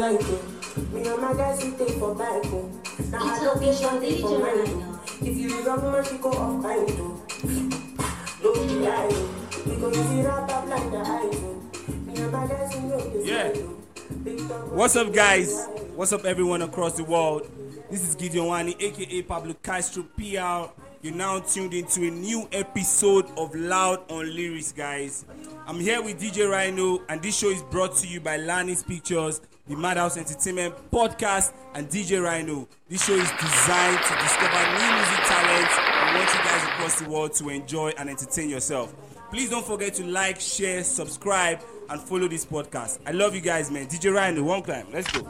like it. Me and my guys, we take for bike. Now I don't get shorty for mine. If you love me, she go off kind too. Don't be lying. Because you wrap up like the ice. Me and my guys, we make this. Yeah. What's up, guys? What's up, everyone across the world? This is Gideon Wani, aka Pablo Castro PR. You're now tuned into a new episode of Loud on Lyrics, guys. I'm here with DJ Rhino, and this show is brought to you by Lannis Pictures, the Madhouse Entertainment Podcast, and DJ Rhino. This show is designed to discover new music talents and want you guys across the world to enjoy and entertain yourself. Please don't forget to like, share, subscribe, and follow this podcast. I love you guys, man. DJ Rhino, one time. Let's go.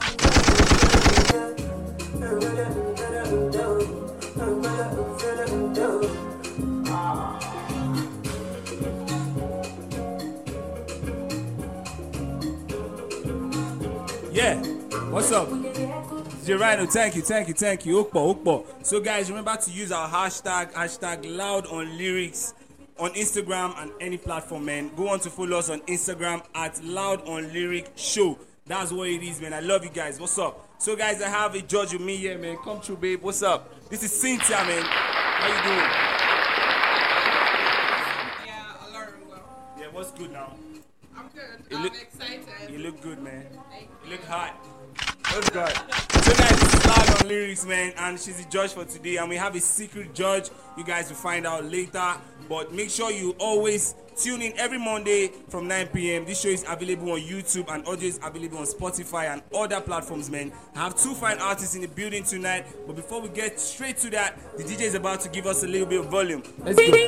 Yeah, what's up? DJ Rhino, thank you. Okpo. So guys, remember to use our hashtag Loud on Lyrics on Instagram and any platform, man. Go on to follow us on Instagram at Loud on Lyric Show. That's what it is, man. I love you guys. What's up? So guys, I have a judge with me here, man. Come through, babe. What's up? This is Cynthia, man. How you doing? Yeah, I learned well. Yeah, what's good now? I'm good. I'm excited. You look good, man. Thank You look hot. What's good? So guys, this is Loud on Lyrics, man, and she's the judge for today, and we have a secret judge. You guys will find out later, but make sure you always tune in every Monday from 9 p.m. This show is available on YouTube, and audio is available on Spotify and other platforms, man. I have two fine artists in the building tonight, but before we get straight to that, the DJ is about to give us a little bit of volume. Let's go.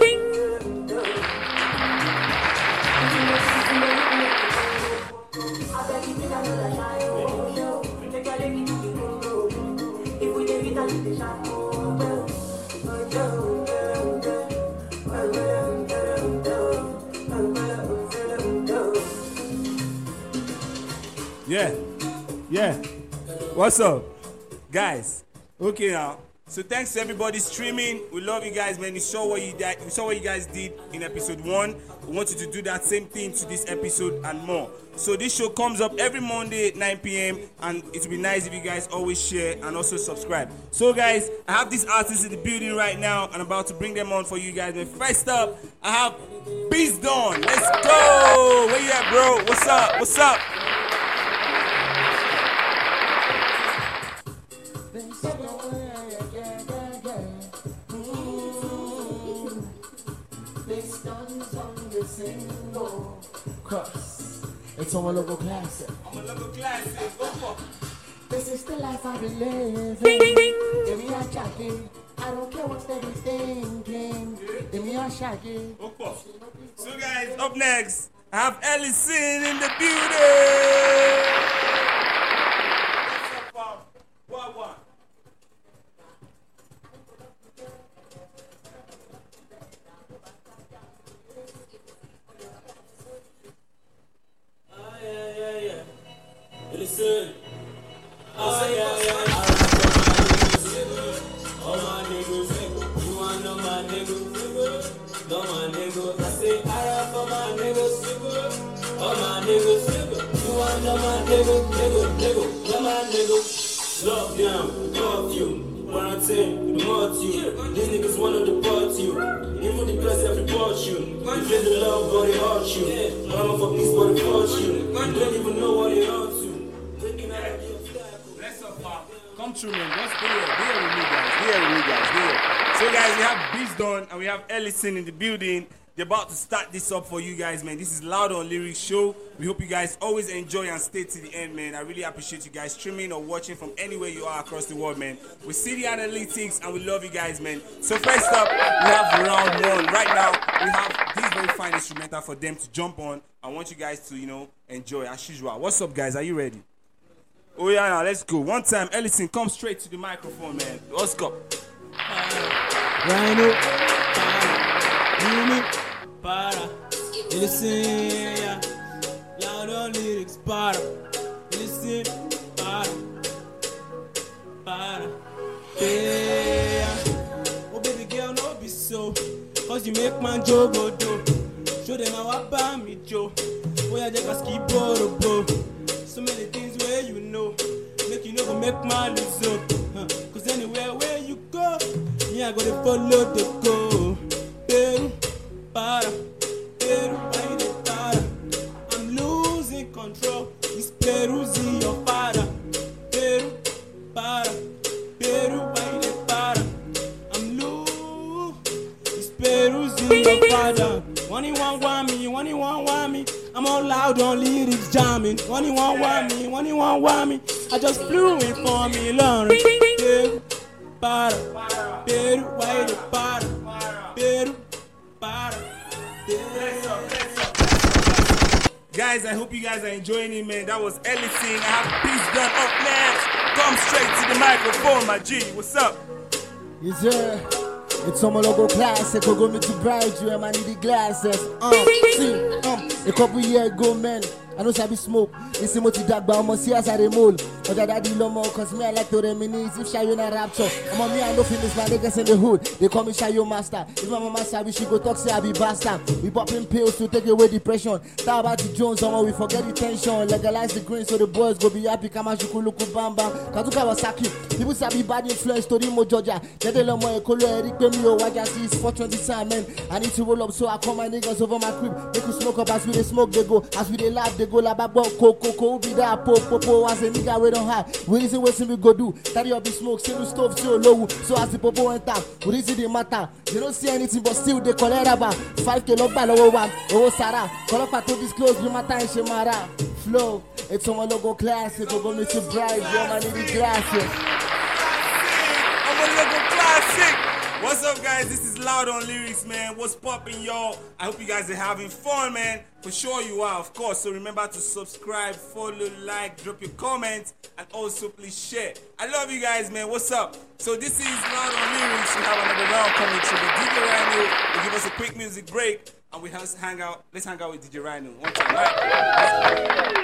Yeah. What's up, guys? Okay now. So thanks to everybody streaming. We love you guys, man. We saw what you guys did in episode 1. We want you to do that same thing to this episode and more. So this show comes up every Monday at 9 p.m. and it would be nice if you guys always share and also subscribe. So guys, I have these artists in the building right now and I'm about to bring them on for you guys. But first up, I have Beast Dawn. Let's go. Where you at, bro? What's up? It's on a local classic. This is the life I've been living. Give me a jacket. I don't care what they be thinking. Give me a shaggy. So guys, up next, I have Ellison in the building. What's up, Pop? What? Listen. All my niggas, you wanna know my niggas? Know my niggas. I say I rap for my niggas. All my niggas, you wanna know my niggas? Nigga, know my niggas. Lockdown, curfew, quarantine, the more to you. These niggas wanna deport you. Even the press have report you. You feel the love, but they hurt you. Mama for peace, but they hurt you. You don't even know what they hurt you. Come true, man. Just be here with me, guys. So, guys, we have Beast Dawn and we have Ellison in the building. They're about to start this up for you guys, man. This is Loud on Lyrics Show. We hope you guys always enjoy and stay to the end, man. I really appreciate you guys streaming or watching from anywhere you are across the world, man. We see the analytics and we love you guys, man. So, first up, we have round 1. Right now, we have this very fine instrumental for them to jump on. I want you guys to, enjoy as usual. What's up, guys? Are you ready? Oh yeah, now let's go. One time, Ellison, come straight to the microphone, man. Let's go. Rhino, para, listen, Loud on Lyrics, para, listen, para, yeah. Oh baby girl, no be so, cause you make man joke go do. Show them how I buy me Joe. Oh yeah, just keep bro. So many things where you know. no go make my lose up. Cause anywhere where you go, me I go to follow the go. Peru, para, Peru, why they para? I'm losing control. It's Peru's your father. Peru, para, Peru, why they para? I'm losing. It's Peru's your father. One want me. I'm all loud on lyrics jamming. One want me. I just flew in for me, Lauren. Peru, para, Peru, why they para? Peru, para, Guys, I hope you guys are enjoying it, man. That was Ellison. I have Beats Done up next. Come straight to the microphone, my G. What's up? Yes, sir. It's some logo classic. Go me to bribe you and I need the glasses. A couple years ago, man, I know Sabi smoke. This is Moti Dagba, I'm see as I remove. But that daddy no more, cause me I like to reminisce. If Shayo na rapture, I'm on me, I know finish my niggas in the hood. They call me Shayo Master. If my mama Sabi, she go talk, say I be bastard. We popping pills to take away depression. Talk about the Jones, someone we forget the tension. Legalize the green so the boys go be happy. Kama Shukuluku Bamba. Kazuka Wasaki. People Sabi bad influence, Tori Mo Georgia. Nedelomo Ekolo Eric Pemio, Wajasi is 420 time, man. I need to roll up, so I call my niggas over my crib. They could smoke up as we they smoke, they go. As we they laugh, they go la babo, coco, be there, popo, as a nigga we don't have. We reason what we go do. Carry up the smoke, see the stove, so low. So as the popo enter, we reason the matter. You don't see anything, but still they collect about 5K lock by low one. Oh, Sarah, call up to disclose, the matter in Shemara. Flow, it's on my logo classic. Go me to bribe, yo, man, need the glasses. I'm a local classic. What's up, guys? This is Loud on Lyrics, man. What's poppin', y'all? I hope you guys are having fun, man. For sure you are, of course. So remember to subscribe, follow, like, drop your comments, and also please share. I love you guys, man. What's up? So this is Loud on Lyrics. We have another round coming to the DJ Rhino will give us a quick music break, and we have hang out. Let's hang out with DJ Rhino. One time, right?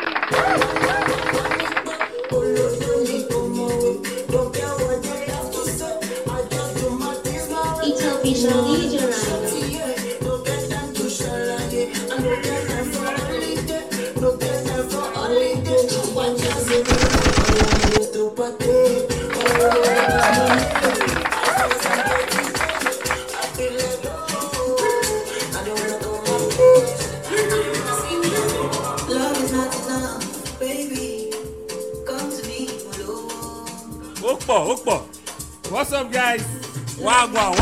It's official DJ Rhino. Okpo. What's up, guys? Wagwan.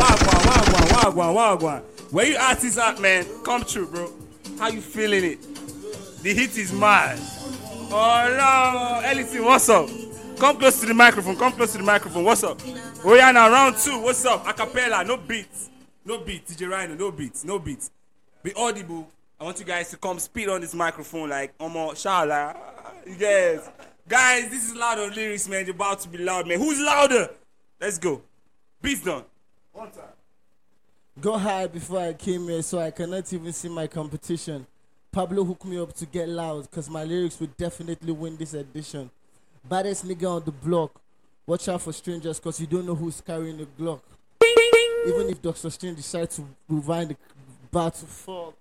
Where you artists at, man? Come true, bro. How you feeling it? The heat is mad. Oh no, Ellison, what's up? Come close to the microphone. What's up? Oh yeah, now round 2. What's up? Acapella, no beats. DJ Rhino, no beats. Be audible. I want you guys to come speed on this microphone like Omo Shala. Yes. Guys, this is Loud on Lyrics, man. You're about to be loud, man. Who's louder? Let's go. Beats done. One time. Go high before I came here, so I cannot even see my competition. Pablo hooked me up to get loud, cause my lyrics would definitely win this edition. Baddest nigga on the block. Watch out for strangers, cause you don't know who's carrying the Glock. Even if Dr. Strange decides to rewind the battle, fuck.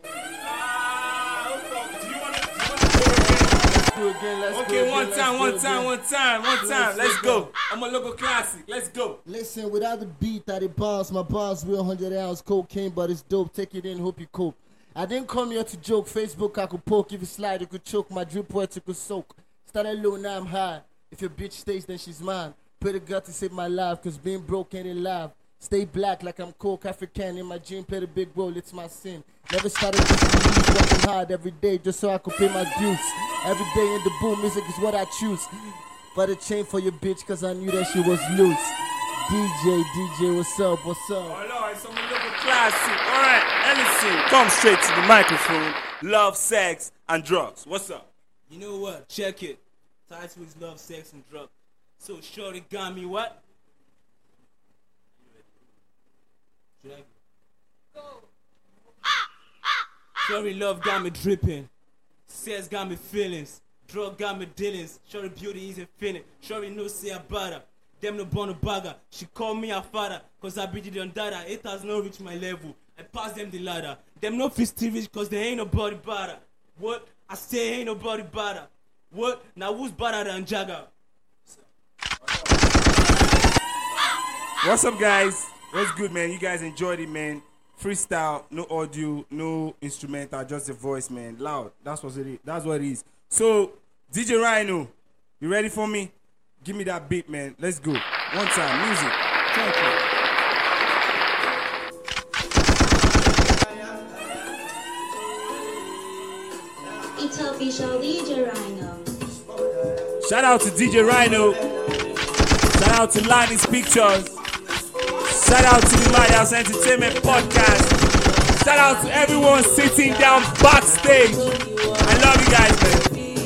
Okay, one time. Let's go. I'm a local classic. Let's go. Listen, without the beat that it bars, my bars real 100 ounce cocaine, but it's dope. Take it in, hope you cope. I didn't come here to joke. Facebook, I could poke. If you slide, you could choke. My drip poetical soak. Started low, now I'm high. If your bitch stays, then she's mine. Pray to God to save my life, cause being broke ain't alive. Stay black like I'm coke African. In my dream, play the big role, it's my sin. Never started just to lose, working hard every day just so I could pay my dues. Every day in the boom, music is what I choose. But a chain for your bitch, cause I knew that she was loose. DJ, what's up? Oh no, it's some little classic. Alright, Ellison, come straight to the microphone. Love, sex, and drugs. What's up? You know what? Check it. Title is Love, Sex, and Drugs. So shorty got me what? Should I go? Shorty love got me dripping. Sex got me feelings. Drug got me dealings. Shorty beauty isn't feeling. Shorty no say about her. Them no born a bagger. She call me her father. Cause I beat it on data. It has not reached my level. I pass them the ladder. Them no festivity cause they ain't nobody better. What? I say ain't nobody better. What? Now who's better than Jagger? What's up, guys? What's good, man? You guys enjoyed it, man. Freestyle, no audio, no instrumental, just the voice, man. Loud. That's what it is. That's what it is. So, DJ Rhino, you ready for me? Give me that beat, man. Let's go. One time, music. Thank you. It's official DJ Rhino. Shout out to DJ Rhino. Shout out to Lanny's Pictures. Shout out to the Lighthouse Entertainment Podcast. Shout out to everyone sitting down backstage. I love you guys, man.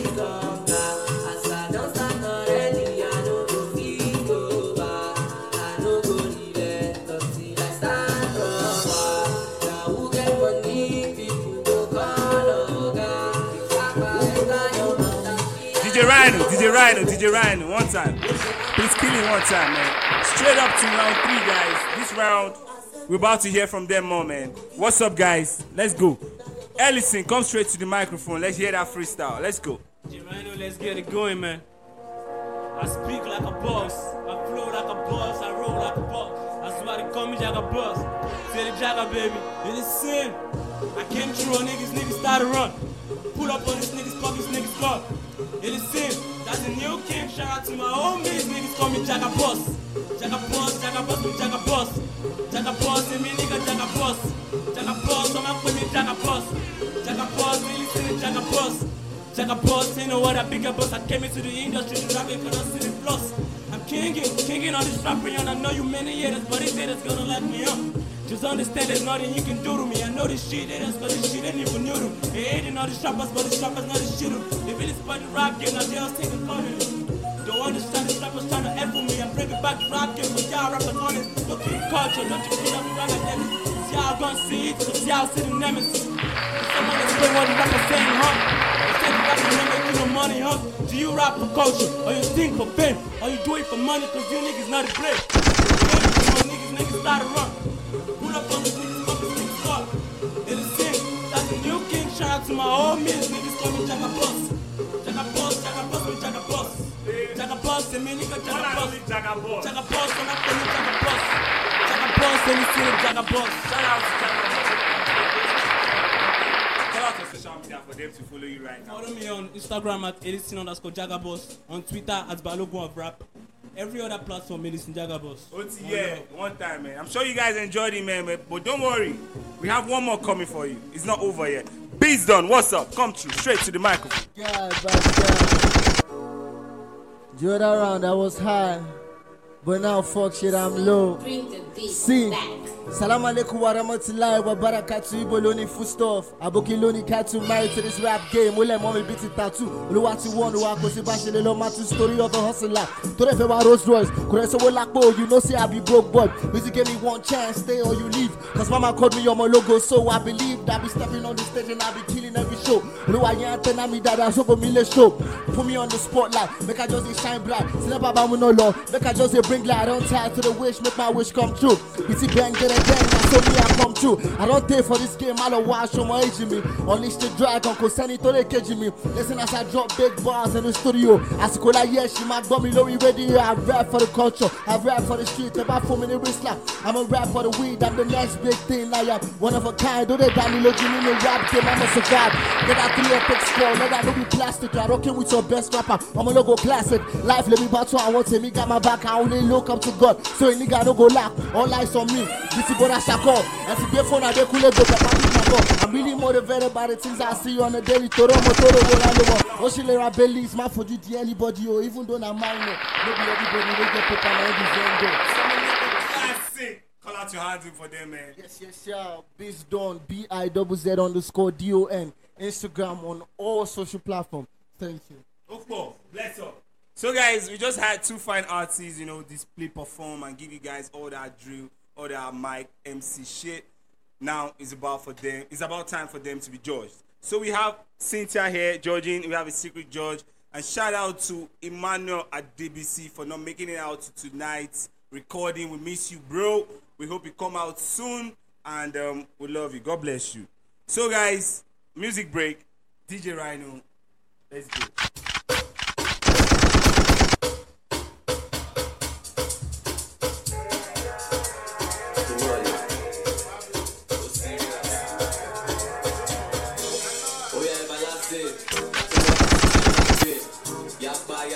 DJ Rhino, one time. Please kill him one time, man. Straight up to round 3, guys. This round, we're about to hear from them more, man. What's up, guys? Let's go. Ellison, come straight to the microphone. Let's hear that freestyle. Let's go. DJ Rhino, let's get it going, man. I speak like a boss. I flow like a boss. I roll like a boss. That's why they call me Jagga Boss. Say the Jagga, baby. It is sin. I came through on niggas started to run. Pull up on this niggas, pop this niggas car. It is sin. That's the new king. Shout out to my own mates. Niggas call me Jagga Boss. Jagga Boss, Jagga Boss, me Jagga Boss. Jagga Boss, and me nigga Jagga Boss. Jagga Boss, I'm out with me Jagga Boss. Jagga Boss, me listen to Jagga Boss. Jagga Boss, ain't no what a bigger boss. I came into the industry to rap it cause I see the floss. I'm kinging on this rap and I know you many haters, but these haters gonna let me up. Just understand there's nothing you can do to me. I know this shit haters, but this shit ain't even new to me. They hating all these rappers, but these rappers know this shit. They really spot the rap game, now they all think it's funny. Don't understand these rappers trying to F with me. I'm bringing back the rap game, but y'all rappers honest. Look at the culture, don't you feel I'm running them? See y'all gonna see it, so see y'all see the nemesis. Someone explain what the rappers saying, huh? They say the rappers don't make you no money, huh? Do you rap for culture, or you sing for fame? Or you do it for money, cause you niggas not a play. Niggas start to run. Pull up on the niggas, fuck the niggas up. It is sick, that's the new king. Shout out to my old men, niggas call me Jagga Boss. Jagga Boss, Jagga Boss, me Jagga Boss. Jagga Boss, and me nigga Jagga Boss. Jagga Boss, and I feel me Jagga Boss. Jagga Boss, and you see the Jagga Boss. Shout out to Jagga Boss. Tell out your social media for them to follow you right now. Follow me on Instagram at Edison_Jagga Boss. On Twitter at Balogun of Rap. Every other platform, Edison Jagga Boss. Yeah, one time, man. I'm sure you guys enjoyed it, man. But don't worry, we have one more coming for you. It's not over yet. Beats done. What's up? Come through, straight to the microphone. Yeah, the other round I was high, but now fuck shit, I'm low. See, salam alaikum wa rahmatullahi wa barakatuh. Ibo loni foodstuff. Aboki loni katu married to this rap game. We let mommy beat it tattoo. Oluwati won the wako si bashi le lo matu story of a hustler. Tore fe wa Rolls Royce. Kure so wo lakpo, you know say I be broke boy. Music gave me one chance, stay or you leave. Cause mama called me on my logo, so I believe that I be stepping on the stage and I be killing every show. Oluwa yan tena mi dada so go me le show. Put me on the spotlight, make I just say shine bright. Say baba mu no law, make I just say bring light on time to the wish, make my wish come true. It's bang get again, now so me I come true. I don't pay for this game, I don't watch show my age me. Unleash the dragon, cause send it to the cage me. Listen as I drop big bars in the studio. As Kola yeah, she might got me low ready. I rap for the culture, I rap for the street, about 4 minute wrist slap. I'm a rap for the weed, I'm the next big thing. I am one of a kind, do they down looking in the rap game, I'm a survive. Get out 3 epic score, let that be plastic. I'm rocking with your best rapper, I'm a logo classic. Life let me battle, I want to me got my back, I only look up to God. So a nigga no go laugh, all eyes on me. This is what I shall call. And if you phone, I don't go back. I'm really motivated by the things I see on the daily. Toro Motoro, Oshilera Bellies, my for you, anybody, or even though I'm minor. Maybe everybody will get paper and Classic. Call out your hands in for them, man. Yes, yeah. Beats Done, BIZZ_DON. Instagram on all social platforms. Thank you. Bless up. So guys, we just had 2 fine artists, display, perform, and give you guys all that drill, all that mic, MC shit. Now it's about time for them to be judged. So we have Cynthia here judging. We have a secret judge, and shout out to Emmanuel at DBC for not making it out to tonight's recording. We miss you, bro. We hope you come out soon, and we love you. God bless you. So guys, music break. DJ Rhino, let's go.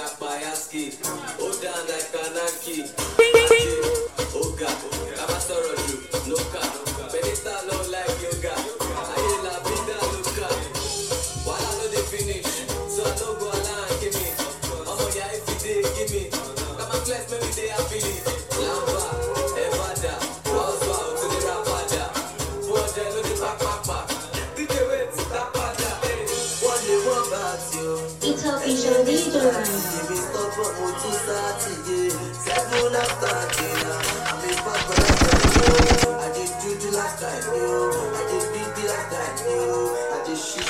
Yapayaski. Hold down like Kanaki. Oga, Kamasoro do, no car. Benita low like yoga. I la vida loca. While I know they finish, so I don't go along and give me. I'm on ya if you did give me. Come and class maybe they are feeling. Lamba, Evada, Oswald to the Rapada. For the no the back. Did you wait to that pada? One day one back you. It's official leader right now. Give me stop for Motu Saturday. 7 after dinner. I'm a bad boy. I just do the last time, yo. I just beat the last time, yo. I just shit.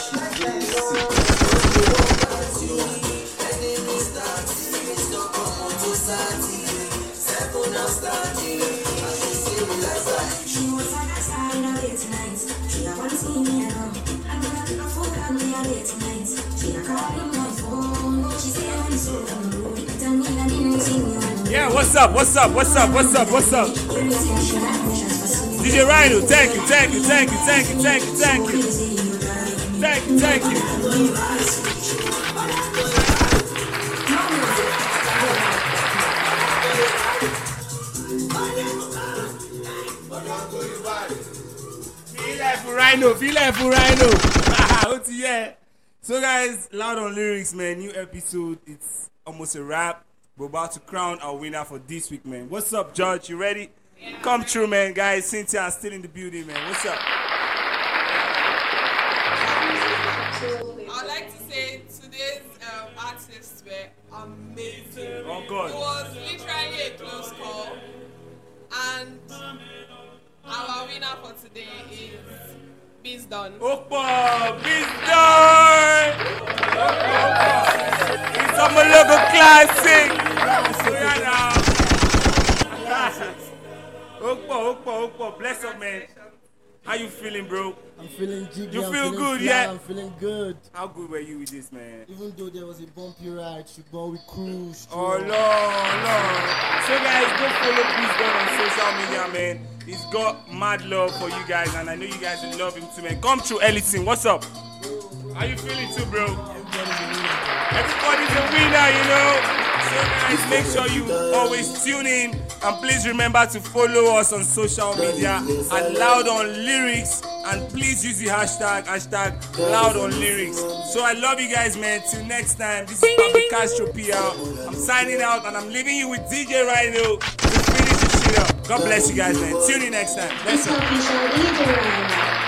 She was on that side of it tonight. She don't wanna see me at all. I'm gonna do no fuck on me at it tonight. She not calling my phone. She say I'm so on the road. Tell me that you see me. Yeah, what's up? DJ Rhino, thank you. Feel like for Rhino. Yeah. So guys, Loud on Lyrics, man, new episode. It's almost a wrap. We're about to crown our winner for this week, man. What's up, George? You ready? Yeah. Come true, man. Guys, Cynthia is still in the building, man. What's up? I'd like to say today's artists were amazing. Oh, God. It was literally a close call. And our winner for today is Biz Done. Opa! Bizarre! It's a logo classic! Opa, bless up, man. How you feeling, bro? I'm feeling jiggy. You I'm feel feeling good, fly, yeah? I'm feeling good. How good were you with this, man? Even though there was a bumpy ride, we cruised. Oh, Lord. So, guys, go follow Bizarre on social media, man. He's got mad love for you guys, and I know you guys will love him too, man. Come through, Ellison. What's up? How you feeling too, bro? Everybody's a winner, you know. So guys, make sure you always tune in, and please remember to follow us on social media at Loud on Lyrics, and please use the hashtag Loud on Lyrics. So I love you guys, man. Till next time, this is Papi Castro PR. I'm signing out, and I'm leaving you with DJ Rhino to finish this shit up. God bless you guys, man. Tune in next time. It's Bless up. official leader right now.